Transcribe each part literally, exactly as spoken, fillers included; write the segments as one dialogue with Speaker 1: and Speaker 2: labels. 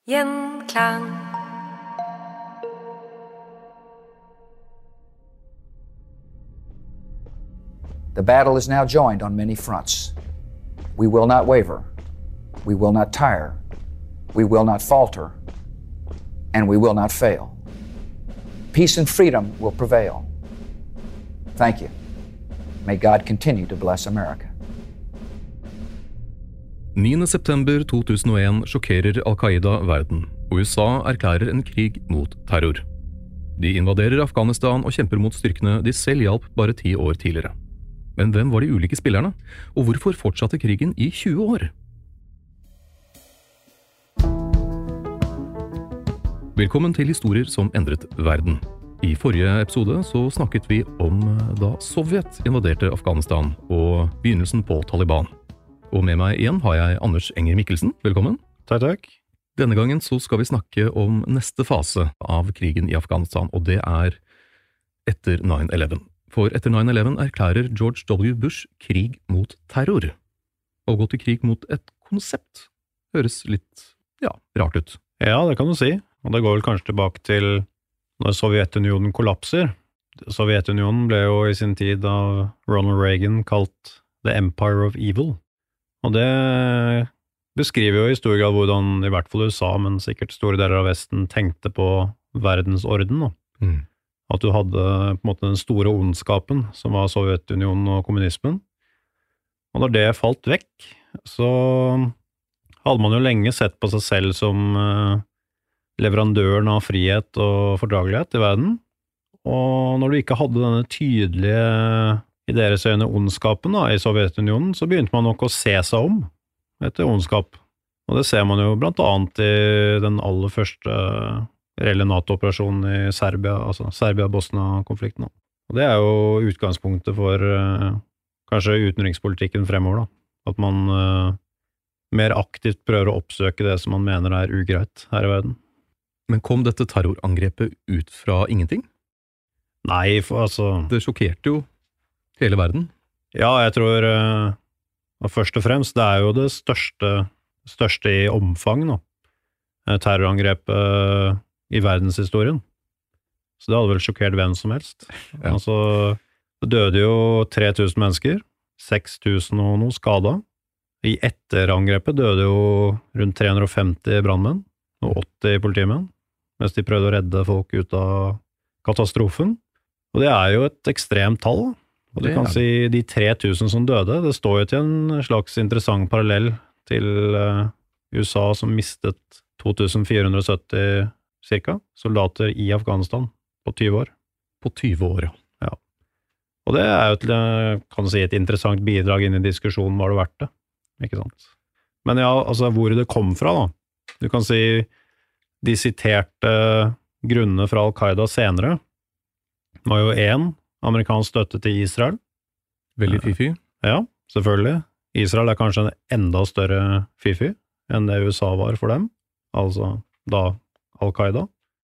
Speaker 1: Gjenklang.
Speaker 2: The battle is now joined on many fronts. We will not waver. We will not tire. We will not falter. And we will not fail. Peace and freedom will prevail. Thank you. May God continue to bless America.
Speaker 3: niende september to tusen og en sjokkerer Al-Qaida verden, og U S A erklærer en krig mot terror. De invaderer Afghanistan og kjemper mot styrkene de selv hjalp bare ti år tidligere. Men hvem var de ulike spillerne, og hvorfor fortsatte krigen i tjue år? Velkommen til Historier som endret verden. I forrige episode så snakket vi om da Sovjet invaderte Afghanistan og begynnelsen på Taliban. Og med meg igjen har jeg Anders Enger Mikkelsen. Velkommen.
Speaker 4: Takk, takk.
Speaker 3: Denne gangen så skal vi snakke om neste fase av krigen i Afghanistan, og det er etter nine eleven. For etter nine eleven erklærer George W. Bush krig mot terror. Å gå til krig mot et konsept høres litt, ja, rart ut.
Speaker 4: Ja, det kan du si. Og det går vel kanskje tilbake til når Sovjetunionen kollapser. Sovjetunionen ble jo i sin tid av Ronald Reagan kalt The Empire of Evil. Og det beskriver jo i stor grad hvordan i hvert fall U S A, men sikkert store deler av Vesten, tenkte på verdensorden.
Speaker 3: Mm.
Speaker 4: At du hadde på en måte den store ondskapen, som var Sovjetunionen og kommunismen. Og når det falt vekk, så hadde man jo lenge sett på seg selv som leverandøren av frihet og fordragelighet i verden. Og når du ikke hadde denne tydelige, i deres øyne, ondskapen da, i Sovjetunionen, så begynte man nok å se seg om etter ondskap. Og det ser man jo blant annet i den aller første reelle NATO-operasjonen i Serbia, altså Serbia-Bosnia-konflikten. Og det er jo utgangspunktet for uh, kanskje utenrikspolitikken fremover, da. At man uh, mer aktivt prøver å oppsøke det som man mener er ugreit her i verden.
Speaker 3: Men kom dette terrorangrepet ut fra ingenting?
Speaker 4: Nei, for altså...
Speaker 3: Det sjokkerte jo hele verden.
Speaker 4: Ja, jeg tror uh, først og fremst, det er jo det største, største i omfang nå. Terrorangrepet uh, i verdenshistorien. Så det hadde vel sjokkert hvem som helst. Ja. Altså, det døde jo tre tusen mennesker, seks tusen og noe skadet. I etterangrepet døde jo rundt tre hundre og femti brandmenn og åtti politimenn, mens de prøvde å redde folk ut av katastrofen. Og det er jo et ekstremt tall. Og du kan si de tre tusen som døde, det står jo til en slags interessant parallell til uh, U S A som mistet to tusen fire hundre og sytti cirka soldater i Afghanistan på tyve år.
Speaker 3: På tyve år, ja.
Speaker 4: Ja. Og det er jo til, kan du si, et interessant bidrag inn i diskusjonen, var det verdt det, ikke sant? Men ja, altså hvor det kom fra da. Du kan si de siterte grunnene fra Al-Qaida senere var jo en amerikansk støtte til Israel.
Speaker 3: Veldig fifi.
Speaker 4: Ja, selvfølgelig. Israel er kanskje en enda større fifi enn det U S A var for dem, altså da Al-Qaida.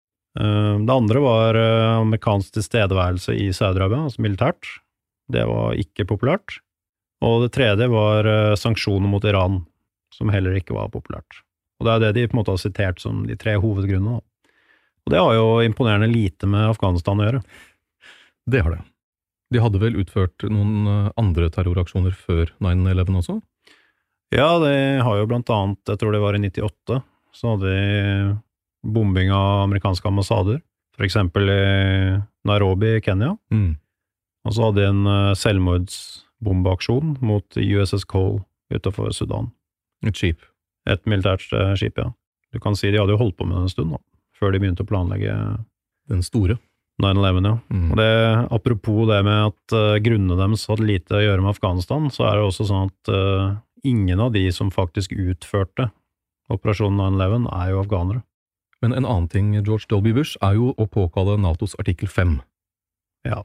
Speaker 4: Det andre var amerikansk tilstedeværelse i Saudi-Arabia, altså militært. Det var ikke populært. Og det tredje var sanksjoner mot Iran, som heller ikke var populært. Og det er det de på en måte har sitert som de tre hovedgrunnene. Og det har jo imponerende lite med Afghanistan å gjøre.
Speaker 3: Det har det. De hadde vel utført noen andre terroraksjoner før nine eleven også?
Speaker 4: Ja, det har jo blant annet, jeg tror det var i nittiåtte, så hadde de bombing av amerikanske ambassader, for eksempel i Nairobi i Kenya.
Speaker 3: Mm.
Speaker 4: Og så hadde de en selvmordsbombeaksjon mot U S S Cole utenfor Sudan.
Speaker 3: Et skip?
Speaker 4: Et militært skip, ja. Du kan si de hadde jo holdt på med det en stund da, før de begynte å planlegge
Speaker 3: den store
Speaker 4: nine eleven, ja.
Speaker 3: Mm.
Speaker 4: Og det, apropos det med at uh, grunnene deres hadde lite å gjøre med Afghanistan, så er det også sånn at uh, ingen av de som faktisk utførte operasjonen nine eleven er jo afghanere.
Speaker 3: Men en annen ting, George W. Bush, er jo å påkalle NATOs artikkel fem.
Speaker 4: Ja.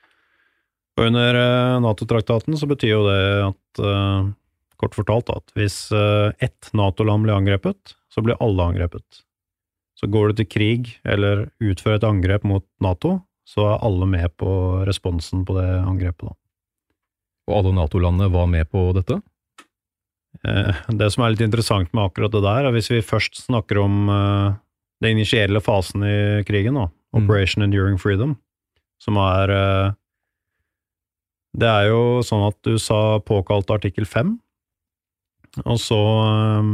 Speaker 4: Og under uh, NATO-traktaten så betyr jo det at, uh, kort fortalt, at hvis uh, ett NATO-land blir angrepet, så blir alle angrepet. Så går du til krig, eller utfører et angrep mot NATO, så er alle med på responsen på det angrepet da.
Speaker 3: Og alle NATO-landene var med på dette?
Speaker 4: Det som er litt interessant med akkurat det der, er hvis vi først snakker om den initielle fasen i krigen, da, Operation Enduring Freedom, som er det er jo sånn at U S A påkalte artikkel fem, og så um,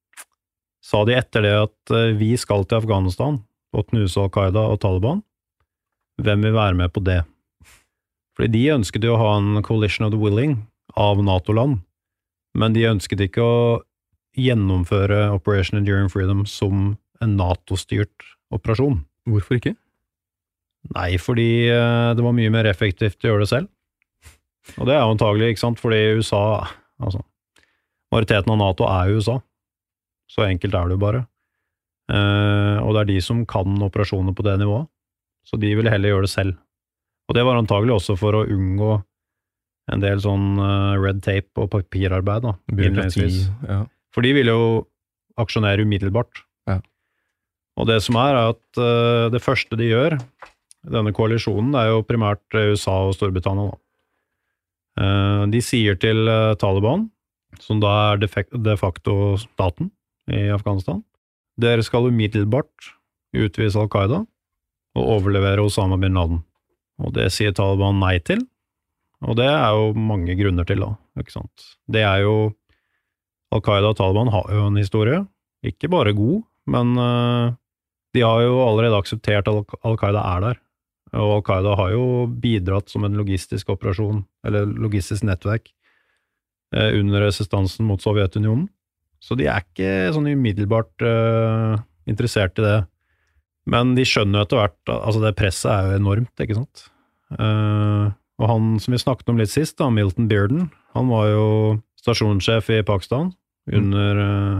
Speaker 4: sa de etter det at uh, vi skal til Afghanistan og knuse Al-Qaida og Taliban. Hvem vil være med på det? Fordi de ønsket jo å ha en coalition of the willing av NATO-land, men de ønsket ikke å gjennomføre Operation Enduring Freedom som en NATO-styrt operasjon.
Speaker 3: Hvorfor ikke?
Speaker 4: Nei, fordi uh, det var mye mer effektivt å gjøre det selv. Og det er jo antagelig, ikke sant, fordi U S A, altså, majoriteten av NATO er jo U S A. Så enkelt er det jo bare. Eh, og det er de som kan operasjoner på det nivået. Så de ville heller gjøre det selv. Og det var antagelig også for å unngå en del sånn uh, red tape og papirarbeid, da.
Speaker 3: Byråkrati, ja.
Speaker 4: For de ville jo aksjonere umiddelbart.
Speaker 3: Ja.
Speaker 4: Og det som er, er at uh, det første de gjør, denne koalisjonen, det er jo primært U S A og Storbritannia, da. De sier til Taliban, som da er de facto staten i Afghanistan, dere skal umiddelbart utvise Al-Qaida og overlevere Osama bin Laden. Og det sier Taliban nei til, og det er jo mange grunner til da, ikke sant? Det er jo, Al-Qaida og Taliban har jo en historie, ikke bare god, men uh, de har jo allerede akseptert at Al-Qaida er der. Og Al-Qaida har jo bidratt som en logistisk operasjon, eller logistisk nettverk, eh, under resistansen mot Sovjetunionen. Så de er ikke sånn umiddelbart eh, interessert i det. Men de skjønner jo etter hvert, altså det presset er jo enormt, ikke sant? Eh, og han som vi snakket om litt sist, da, Milton Bearden, han var jo stasjonssjef i Pakistan under eh,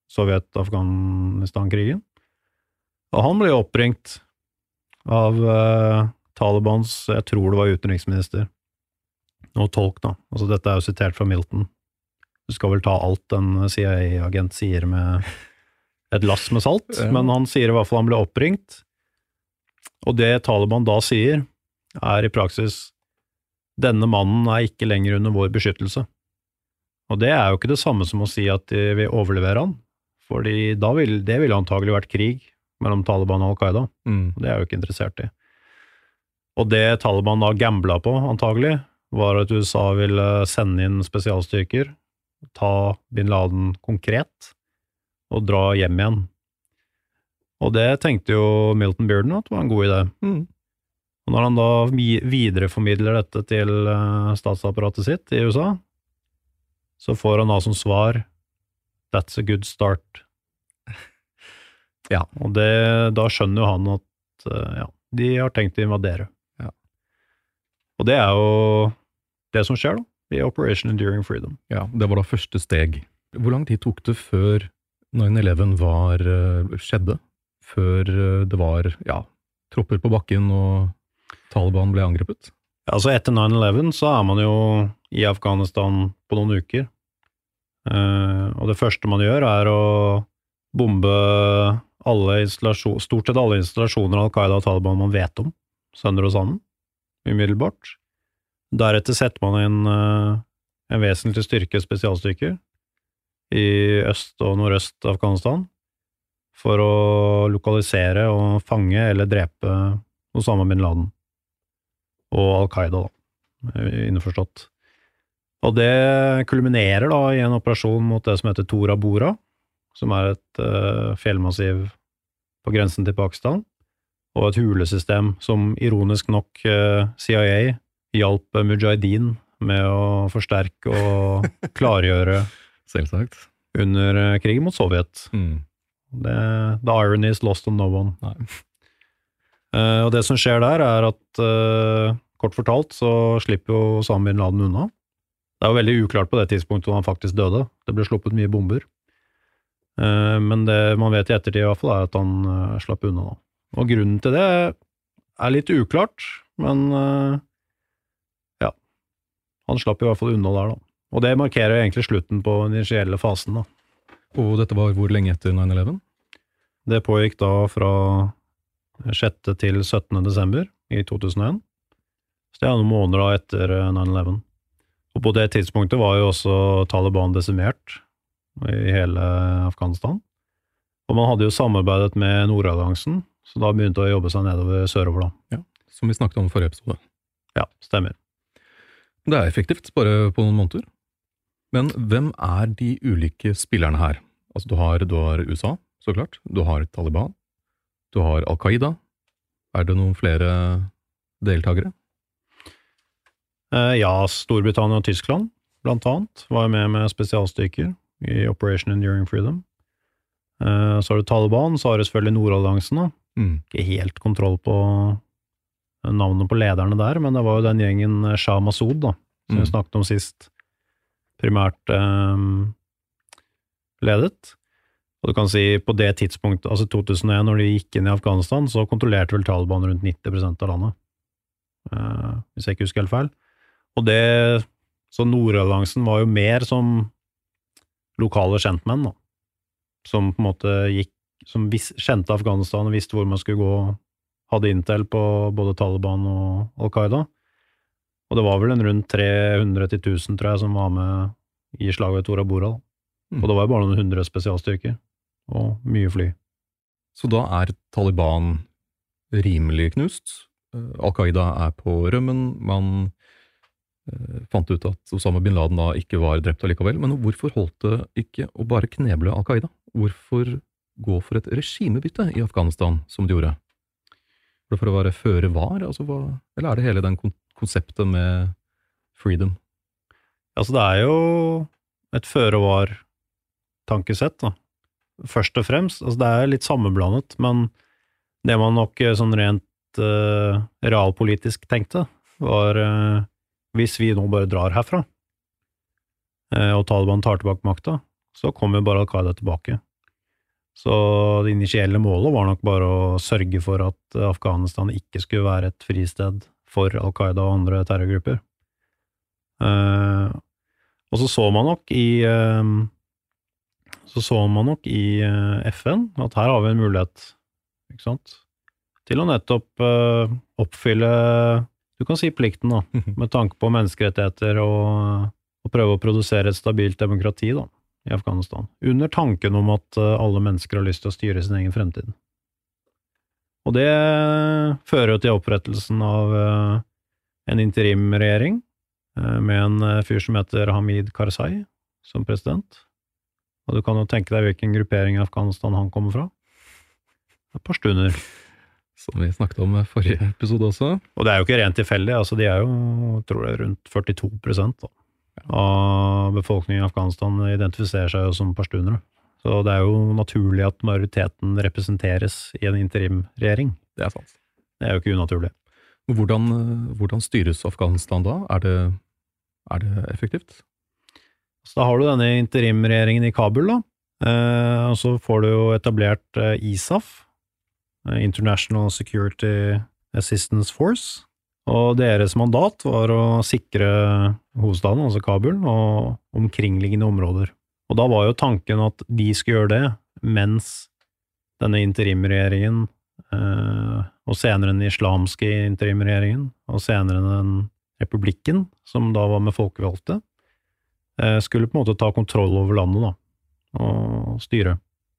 Speaker 4: Sovjet-Afghanistan-krigen. Og han ble oppringt av uh, Talibans, jeg tror det var utenriksminister, og tolk da, altså dette er jo sitert fra Milton. Du skal vel ta alt en C I A-agent sier med et lass med salt, ja. Men han sier i hvert fall han ble oppringt, og det Taliban da sier, er i praksis, denne mannen er ikke lenger under vår beskyttelse. Og det er jo ikke det samme som å si at de vil overlevere han, fordi da vil, det ville antagelig vært krig, mellom Taliban og Al-Qaida. Mm. Det er jo ikke interessert i. Og det Taliban da gambla på, antagelig, var at U S A ville sende inn spesialstyrker, ta bin Laden konkret, og dra hjem igjen. Og det tenkte jo Milton Bearden at var en god idé. Mm. Og når han da videreformidler dette til statsapparatet sitt i U S A, så får han da som svar, that's a good start. Ja, og det, da skjønner jo han at ja, de har tenkt å invadere. Ja. Og det er jo det som skjer da, i Operation Enduring Freedom.
Speaker 3: Ja, det var da første steg. Hvor lang tid tok det før nine eleven var, skjedde? Før det var, ja, tropper på bakken og Taliban ble angrepet?
Speaker 4: Ja, altså etter nine eleven så er man jo i Afghanistan på noen uker. Uh, og det første man gjør er å bombe alle installasjoner, stort sett alle installasjoner av Al-Qaida og Taliban man vet om, sønder og sammen, umiddelbart. Deretter setter man inn uh, en vesentlig styrke spesialstyrker i øst og nordøst Afghanistan for å lokalisere og fange eller drepe Osama bin Laden og Al-Qaida da, innforstått. Og det kulminerer da i en operasjon mot det som heter Tora Bora, som er et uh, fjellmassiv på grensen til Pakistan, og et hulesystem som ironisk nok uh, C I A hjalp Mujahideen med å forsterke og klargjøre
Speaker 3: selvsagt
Speaker 4: under uh, krigen mot Sovjet. Mm. Det, the irony is lost on no one. Nei. Uh, og det som skjer der er at, uh, kort fortalt, så slipper jo Osama bin Laden unna. Det er jo veldig uklart på det tidspunktet hvor han faktisk døde. Det ble sluppet mye bomber. Men det man vet i ettertid i hvert fall er at han uh, slapp unna da. Og grunnen til det er litt uklart, men uh, ja, han slapp i hvert fall unna der da. Og det markerer egentlig slutten på den initielle fasen da.
Speaker 3: Og dette var hvor lenge etter nine eleven?
Speaker 4: Det pågikk da fra sjette til syttende desember i to tusen og en. Så det er noen måneder da etter nine eleven. Og på det tidspunktet var jo også Taliban desimert i hele Afghanistan. Og man hadde jo samarbeidet med Nordalliansen, så da begynte å jobbe seg nedover sørover da.
Speaker 3: Ja, som vi snakket om i forrige episode.
Speaker 4: Ja, stemmer.
Speaker 3: Det er effektivt, bare på noen måneder. Men hvem er de ulike spillerne her? Altså, du har, du har U S A, så klart. Du har Taliban. Du har Al-Qaida. Er det noen flere deltakere?
Speaker 4: Eh, ja, Storbritannia og Tyskland, blant annet, var med med spesialstyrker i Operation Enduring Freedom. Eh, så har du Taliban, så har du selvfølgelig Nordalliansen da.
Speaker 3: Mm.
Speaker 4: Ikke helt kontroll på navnet på lederne der, men det var jo den gjengen Shah Massoud da, som
Speaker 3: Mm.
Speaker 4: vi snakket om sist, primært eh, ledet. Og du kan si på det tidspunktet, altså to tusen og en, når de gikk inn i Afghanistan, så kontrollerte vel Taliban rundt nitti prosent av landet. Eh, hvis jeg ikke husker helt feil. Og det, så Nordalliansen var jo mer som lokale kjentmenn da, som på en måte gikk, som vis, kjente Afghanistan og visste hvor man skulle gå, hadde intel på både Taliban og Al-Qaida. Og det var vel en rundt tre hundre til tusen, tror jeg, som var med i slaget ved Tora Bora. Mm. Og det var jo bare noen hundre spesialstyrker, og mye fly.
Speaker 3: Så da er Taliban rimelig knust. Al-Qaida er på rømmen. Man eh, fant ut at Osama bin Laden da ikke var drept allikevel. Men hvorfor holdt det ikke å bare kneble Al-Qaida? Hvorfor gå for et regimebytte i Afghanistan, som de gjorde? Var det for å være føre var? Altså, hva, eller er det hele den konseptet med freedom?
Speaker 4: Altså, det er jo et føre var tankesett da. Først og fremst, altså det er litt sammenblandet, men det man nok sånn rent uh, realpolitisk tenkte, var uh, hvis vi nå bare drar herfra, uh, og Taliban tar tilbake makta, så kommer bare Al-Qaida tilbake. Så det initielle målet var nok bare å sørge for at Afghanistan ikke skulle være et fristed for Al-Qaida og andre terrorgrupper. Uh, og så så man nok i uh, så så man nok i uh, F N at her har vi en mulighet, ikke sant, til å nettopp uh, oppfylle, du kan si plikten da, med tanke på menneskerettigheter og, og prøve å produsere et stabilt demokrati da, i Afghanistan, under tanken om at uh, alle mennesker har lyst til å styre sin egen fremtid. Og det fører jo til opprettelsen av uh, en interimregjering uh, med en uh, fyr som heter Hamid Karzai som president. Og du kan jo tenke deg hvilken gruppering i Afghanistan han kommer fra. Et par stunder.
Speaker 3: Som vi snakket om i forrige episode også.
Speaker 4: Og det er jo ikke rent tilfeldig, altså de er jo, tror jeg, rundt førtito prosent da, av befolkningen i Afghanistan identifiserer seg jo som pashtunere. Så det er jo naturlig at majoriteten representeres i en interimregjering.
Speaker 3: Det er sant.
Speaker 4: Det er jo ikke unaturlig.
Speaker 3: Hvordan, hvordan styres Afghanistan da? Er det, er det effektivt?
Speaker 4: Så da har du denne interimregjeringen i Kabul da, eh, og så får du jo etablert eh, I S A F, International Security Assistance Force, og deres mandat var å sikre hovedstaden, altså Kabul, og omkringliggende områder. Og da var jo tanken at de skulle gjøre det, mens denne interimregjeringen, eh, og senere den islamske interimregjeringen, og senere den republikken, som da var med folkevalgte, skulle på en måte ta kontroll over landet da, og styre.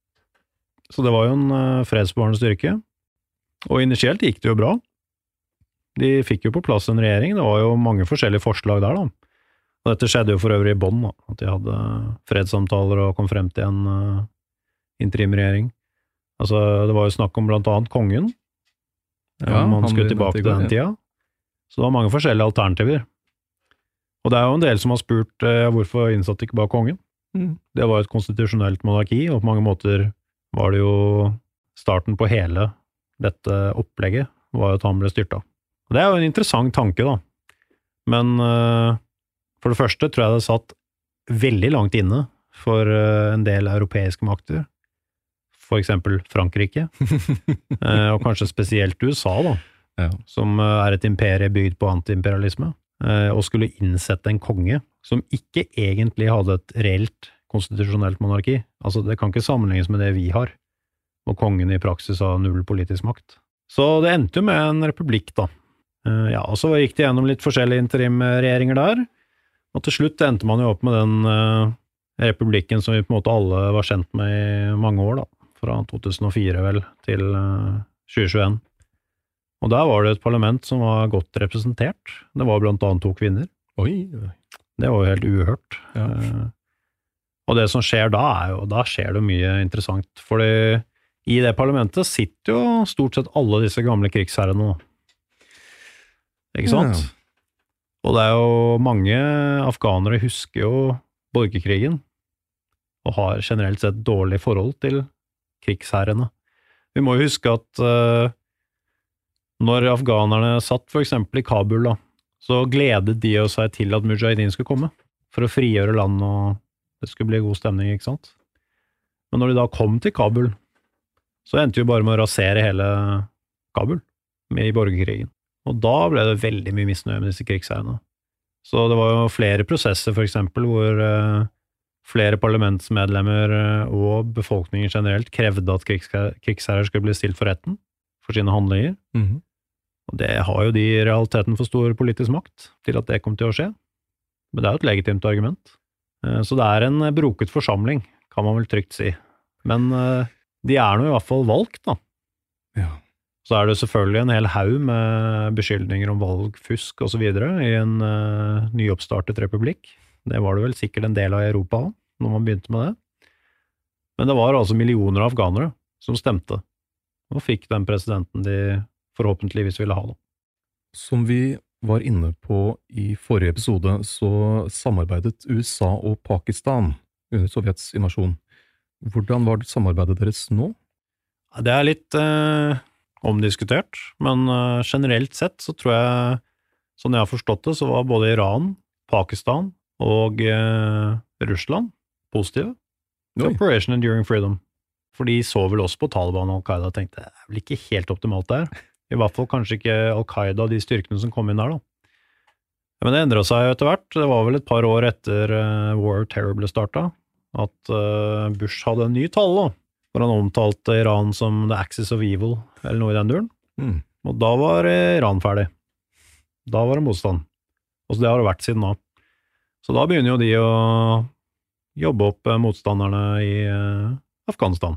Speaker 4: Så det var jo en fredsbevarende styrke, og initielt gikk det jo bra. De fikk jo på plass en regjering, det var jo mange forskjellige forslag der da. Og dette skjedde jo for øvrig i Bonn da, at de hadde fredssamtaler og kom frem til en uh, interimregjering. Altså, det var jo snakk om blant annet kongen, ja, om man skulle tilbake til den tida. Så det var mange forskjellige alternativer. Og det er jo en del som har spurt eh, hvorfor innsatte ikke bare kongen. Mm. Det var et konstitusjonelt monarki, og på mange måter var det jo starten på hele dette opplegget, var at han ble styrta. Og det er jo en interessant tanke da. Men eh, for det første tror jeg det satt veldig langt inne for eh, en del europeiske makter. For eksempel Frankrike, eh, og kanskje spesielt U S A da, ja. Som er et imperie bygd på antiimperialisme. Og skulle innsette en konge som ikke egentlig hadde et reelt konstitusjonelt monarki. Altså det kan ikke sammenlignes med det vi har, og kongen i praksis har null politisk makt. Så det endte jo med en republikk da. Ja, og så gikk det gjennom litt forskjellige interimregjeringer der, Og til slutt endte man jo opp med den uh, republikken som vi på en måte alle var kjent med i mange år, da. Fra to tusen og fire vel til uh, tjue tjueen. Og der var det et parlament som var godt representert. Det var blant annet to kvinner.
Speaker 3: Oi.
Speaker 4: Det var jo helt uhørt.
Speaker 3: Ja.
Speaker 4: Uh, og det som skjer da, er jo, da skjer det mye interessant. Fordi i det parlamentet sitter jo stort sett alle disse gamle krigsherrene. Ikke sant?
Speaker 3: Ja.
Speaker 4: Og det er jo mange afghanere husker jo borgerkrigen, og har generelt sett dårlig forhold til krigsherrene. Vi må jo huske at uh, når afghanerne satt for eksempel i Kabul, da, så gledet de jo seg til at Mujahideen skulle komme, for å frigjøre land, og det skulle bli god stemning, ikke sant? Men når de da kom til Kabul, så endte vi bare med å rasere hele Kabul med i borgerkrigen. Og da ble det veldig mye misnøye med disse krigsherrene. Så det var jo flere prosesser, for eksempel, hvor uh, flere parlamentsmedlemmer uh, og befolkningen generelt krevde at krigsher- krigsherrer skulle bli stilt for retten for sine handlinger.
Speaker 3: Mhm.
Speaker 4: Og det har jo de i realiteten for stor politisk makt til at det kom til å skje. Men det er jo et legitimt argument. Uh, så det er en broket forsamling, kan man vel trygt si. Men uh, de er nå i hvert fall valgt, da.
Speaker 3: Ja.
Speaker 4: Så er det selvfølgelig en hel haug med beskyldninger om valgfusk og så videre i en uh, nyoppstartet republikk. Det var det vel sikkert en del av Europa også, når man begynte med det. Men det var altså millioner av afghanere som stemte, og fikk den presidenten de forhåpentligvis ville ha. Da.
Speaker 3: Som vi var inne på i forrige episode, så samarbeidet U S A og Pakistan under Sovjets invasjon. Hvordan var det samarbeidet deres nå?
Speaker 4: Ja, det er litt... Uh, omdiskutert, men uh, generelt sett så tror jeg, sånn jeg har forstått det, så var både Iran, Pakistan og uh, Russland positive til Operation Enduring Freedom. For de så vel også på Taliban og Al-Qaida og tenkte, det er vel ikke helt optimalt der. I hvert fall kanskje ikke Al-Qaida og de styrkene som kom inn der da. Men det endret seg etter hvert. Det var vel et par år etter uh, War of Terror ble startet, at uh, Bush hadde en ny tale da. For han omtalte Iran som the axis of evil, eller noe i den duren.
Speaker 3: Mm.
Speaker 4: Og da var Iran ferdig. Da var det motstand. Og så det har det vært siden da. Så da begynner jo de å jobbe opp motstanderne i Afghanistan.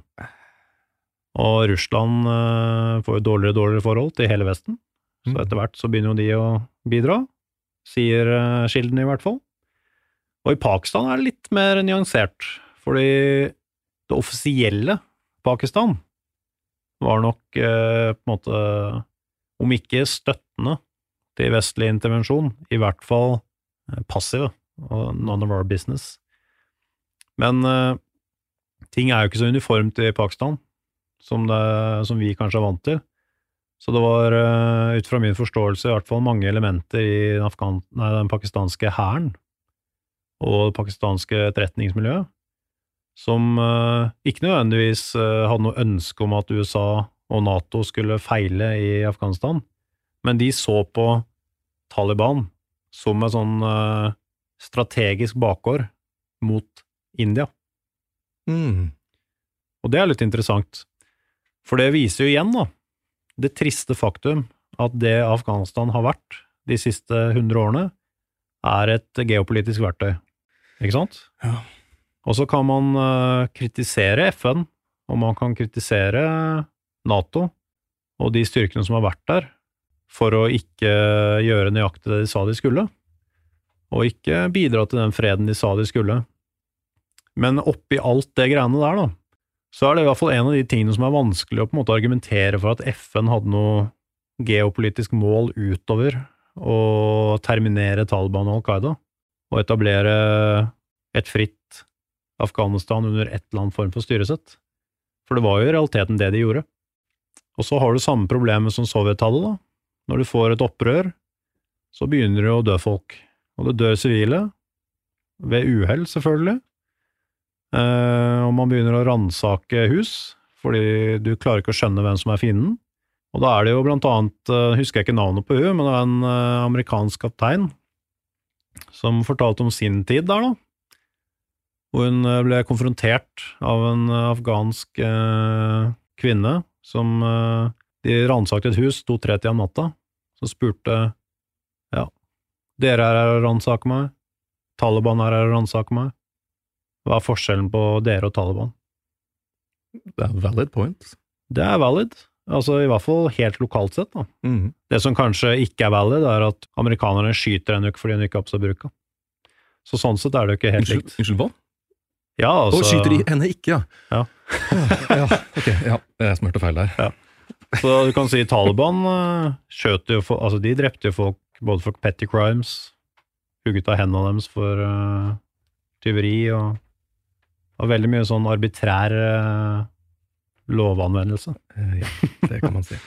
Speaker 4: Og Russland får jo dårligere og dårligere forhold til hele Vesten. Så etter hvert så begynner jo de å bidra, sier kilden i hvert fall. Og i Pakistan er det litt mer nyansert, fordi det offisielle Pakistan var nok eh, på en måte, om ikke støttende til vestlig intervensjon, i hvert fall eh, passive, og none of our business. Men eh, ting er jo ikke så uniformt i Pakistan, som, det, som vi kanskje er vant til. Så det var, eh, ut fra min forståelse, i hvert fall mange elementer i den, Afghan, nei, den pakistanske hæren og det pakistanske etterretningsmiljøet, som uh, ikke nødvendigvis uh, hadde noe ønske om at U S A og NATO skulle feile i Afghanistan, men de så på Taliban som en sånn uh, strategisk bakgård mot India.
Speaker 3: Mm.
Speaker 4: Og det er litt interessant, for det viser jo igjen da, det triste faktum at det Afghanistan har vært de siste hundre årene er et geopolitisk verktøy, ikke sant?
Speaker 3: Ja.
Speaker 4: Og så kan man uh, kritisere F N, og man kan kritisere NATO og de styrkene som har vært der, for å ikke gjøre nøyaktig det de sa de skulle, og ikke bidra til den freden de sa de skulle. Men oppi alt det greiene der da, så er det i hvert fall en av de tingene som er vanskelig å på en måte argumentere for at F N hadde noe geopolitisk mål utover å terminere Taliban og Al-Qaida, og etablere et fritt Afghanistan under et eller annet form for styresett. For det var jo i realiteten det de gjorde. Og så har du samme problemet som Sovjet hadde da. Når du får et opprør, så begynner det å dø folk. Og det dør sivile, ved uheld selvfølgelig. Eh, og man begynner å ransake hus, fordi du klarer ikke å skjønne hvem som er fienden. Og da er det jo blant annet, husker jeg ikke navnet på hun, men det var en amerikansk kaptein som fortalte om sin tid der da. Hvor hun ble konfrontert av en afghansk eh, kvinne som eh, de ransakte et hus, to tretti om natta, som spurte, ja, dere er her og ransaker meg, Taliban er her og ransaker meg? Hva er forskjellen på dere og Taliban?
Speaker 3: Det er valid point.
Speaker 4: Det er valid, altså i hvert fall helt lokalt sett da.
Speaker 3: Mm.
Speaker 4: Det som kanskje ikke er valid er at amerikanerne skyter en uke fordi hun ikke har på seg burka. Så sånn sett er det jo ikke helt
Speaker 3: Unnskyld,
Speaker 4: likt.
Speaker 3: unnskyld hva?
Speaker 4: Ja, altså...
Speaker 3: Og skyter de henne ikke, ja.
Speaker 4: Ja.
Speaker 3: ja, ok, ja, jeg smørte feil der.
Speaker 4: Ja. Så du kan si Taliban uh, skjøt jo, for, altså de drepte jo folk både for petty crimes, hugget av hendene deres for uh, tyveri og, og veldig mye sånn arbitrær uh, lovanvendelse.
Speaker 3: Uh, ja, det kan man si.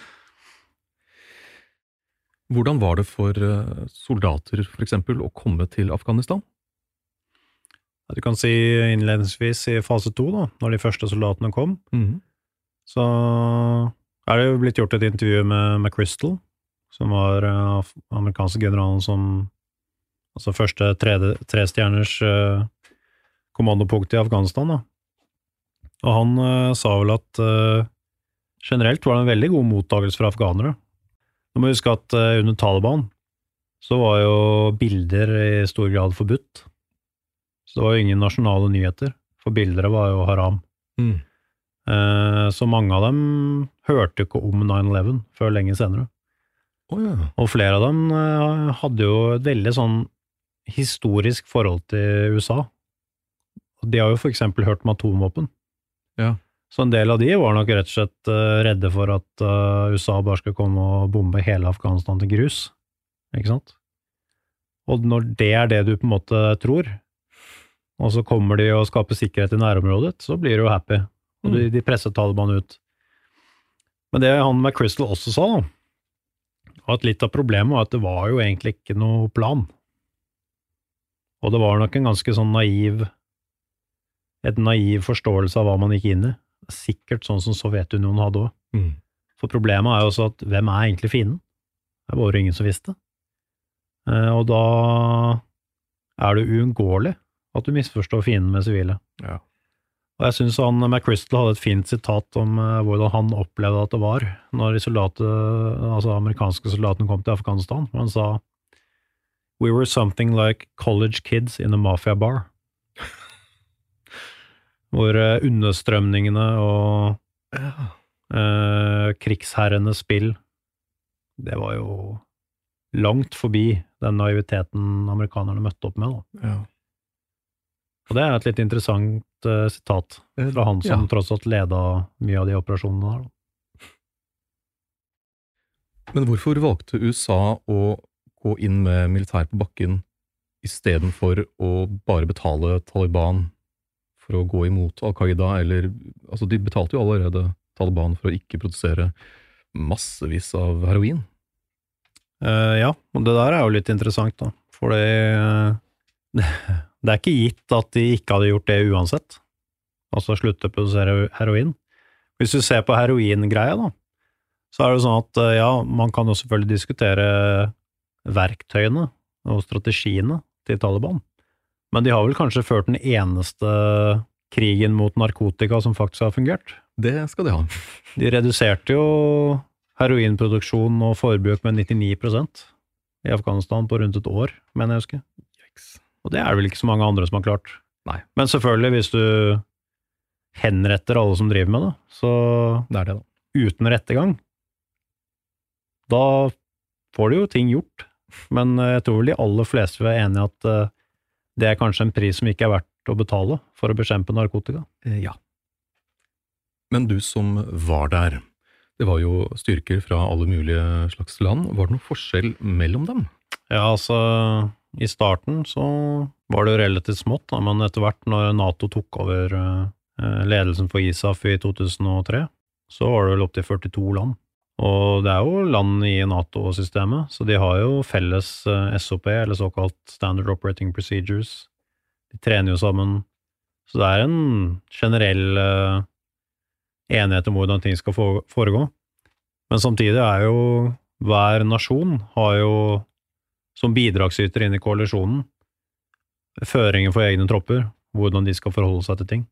Speaker 3: Hvordan var det for uh, soldater, for eksempel, å komme til Afghanistan?
Speaker 4: Du kan si innledningsvis i fase to da, når de første soldatene kom,
Speaker 3: Mm.
Speaker 4: så er det jo blitt gjort et intervju med McChrystal, som var uh, amerikanske generalen som, altså første tre, tre stjerners uh, kommandopunkt i Afghanistan da. Og han uh, sa vel at uh, generelt var det en veldig god mottagelse fra afghanere. Du må huske at uh, under Taliban så var jo bilder i stor grad forbudt. Så det var jo ingen nasjonale nyheter, for bilder var jo haram.
Speaker 3: Mm.
Speaker 4: Eh, så mange av dem hørte jo ikke om nine eleven før lenge senere.
Speaker 3: Oh, ja.
Speaker 4: Og flere av dem eh, hadde jo et veldig sånn historisk forhold til U S A. Og de har jo for eksempel hørt om atomvåpen.
Speaker 3: Ja.
Speaker 4: Så en del av de var nok rett og slett uh, redde for at uh, U S A bare skal komme og bombe hele Afghanistan til grus. Ikke sant? Og når det er det du på en måte tror, og så kommer de og skaper sikkerhet i nærområdet, så blir de jo happy. Og de, de presser Taliban ut. Men det han McChrystal også sa, da, var at litt av problemet var at det var jo egentlig ikke noe plan. Og det var nok en ganske sånn naiv, et naiv forståelse av hva man gikk inn i. Sikkert sånn som Sovjetunionen hadde også.
Speaker 3: Mm.
Speaker 4: For problemet er jo også at hvem er egentlig fienden? Det var jo ingen som visste. Eh, og da er det uunngåelig at du misforstår fienden med sivile.
Speaker 3: Ja.
Speaker 4: Og jeg synes han, McChrystal hadde et fint sitat om uh, hvordan han opplevde at det var når de soldater, altså amerikanske soldatene kom til Afghanistan. Han sa, "We were something like college kids in a mafia bar." Hvor uh, understrømningene og
Speaker 3: Ja.
Speaker 4: uh, krigsherrenes spill, det var jo langt forbi den naiviteten amerikanerne møtte opp med. Da.
Speaker 3: Ja.
Speaker 4: Og det er et litt interessant uh, sitat fra han som
Speaker 3: Ja.
Speaker 4: tross alt leda mye av de operasjonene der. Da.
Speaker 3: Men hvorfor valgte U S A å gå inn med militær på bakken i stedet for å bare betale Taliban for å gå imot Al-Qaida, eller, altså de betalte jo allerede Taliban for å ikke produsere massevis av heroin?
Speaker 4: Uh, ja, og det der er jo litt interessant da, for det, uh, det er ikke gitt at de ikke hadde gjort det uansett, altså slutte å produsere heroin. Hvis du ser på heroin-greia da, så er det sånn at uh, ja, man kan jo selvfølgelig diskutere verktøyene og strategiene til Taliban, men de har vel kanskje ført den eneste krigen mot narkotika som faktisk har fungert.
Speaker 3: Det skal de ha.
Speaker 4: De reduserte jo heroinproduksjon og forbruk med nittionio prosent i Afghanistan på rundt et år, mener jeg husker.
Speaker 3: Yikes.
Speaker 4: Og det er det vel ikke så mange andre som har klart.
Speaker 3: Nei.
Speaker 4: Men selvfølgelig, hvis du henretter alle som driver med det, så
Speaker 3: Det er det da.
Speaker 4: uten rettegang, da får du jo ting gjort. Men jeg tror vel de aller fleste vil være enige at uh, det er kanskje en pris som ikke er verdt å betale for å bekjempe narkotika.
Speaker 3: Eh, ja. Men du som var der, det var jo styrker fra alle mulige slags land. Var det noen forskjell mellom dem?
Speaker 4: Ja, altså, i starten så var det jo relativt smått, da, men etter hvert når NATO tok over uh, ledelsen for I S A F i to tusen og tre, så var det vel opp til førtito land. Og det er jo land i NATO-systemet, så de har jo felles uh, S O P, eller såkalt Standard Operating Procedures. De trener jo sammen, så det er en generell uh, enighet om hvordan ting skal foregå. Men samtidig er jo hver nasjon har jo som bidragsyter inn i koalisjonen føringen for egne tropper, hvordan de skal forholde seg til ting.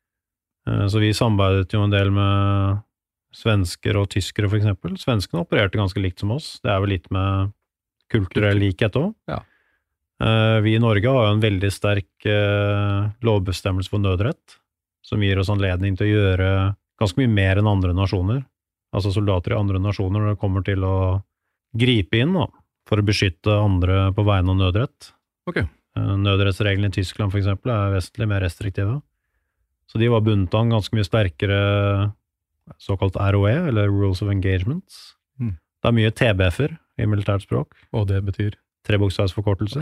Speaker 4: Så vi samarbeidet jo en del med svensker og tyskere for eksempel. Svenskene opererte ganske likt som oss. Det er vel litt med kulturell likhet også.
Speaker 3: Ja.
Speaker 4: Uh, vi i Norge har jo en veldig sterk uh, lovbestemmelse for nødrett, som gir oss anledning til å gjøre ganske mye mer enn andre nasjoner, altså soldater i andre nasjoner, når det kommer til å gripe inn da, for å beskytte andre på vegne av nødrett.
Speaker 3: Ok.
Speaker 4: Uh, nødrettsreglene i Tyskland for eksempel er vesentlig mer restriktive. Så de var bundet av en ganske mye sterkere såkalt R O E, eller Rules of Engagements.
Speaker 3: Mm.
Speaker 4: Det er mye T B F-er i militært språk.
Speaker 3: Og det betyr?
Speaker 4: Trebokstavsforkortelse.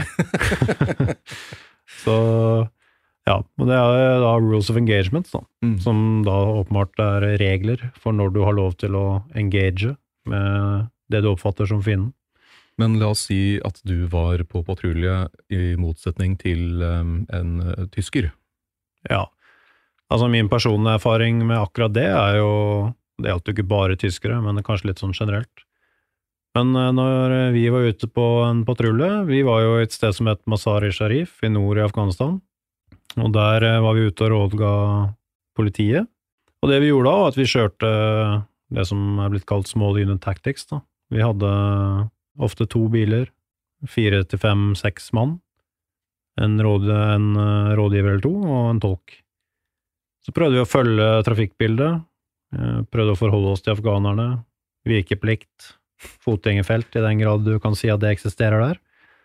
Speaker 4: Så, ja, og det er da Rules of Engagements, da, mm. som da åpenbart er regler for når du har lov til å engage med det du oppfatter som fienden.
Speaker 3: Men la oss si at du var på patrulje i motsetning til um, en uh, tysker.
Speaker 4: Ja. Altså min personlige erfaring med akkurat det er jo, det gjaldt jo ikke bare tyskere, men det er kanskje litt sånn generelt. Men når vi var ute på en patrulje, vi var jo et sted som het Mazar-i-Sharif i nord i Afghanistan, og der var vi ute og rådga politiet. Og det vi gjorde da var at vi kjørte det som er blitt kalt small unit tactics da. Vi hadde ofte to biler, fire til fem, seks mann, en, råd, en rådgiver eller to og en tolk. Så prøvde vi å følge trafikkbildet, prøvde å forholde oss til afghanerne, vikeplikt, fotgjengerfelt i den grad du kan si at det eksisterer der.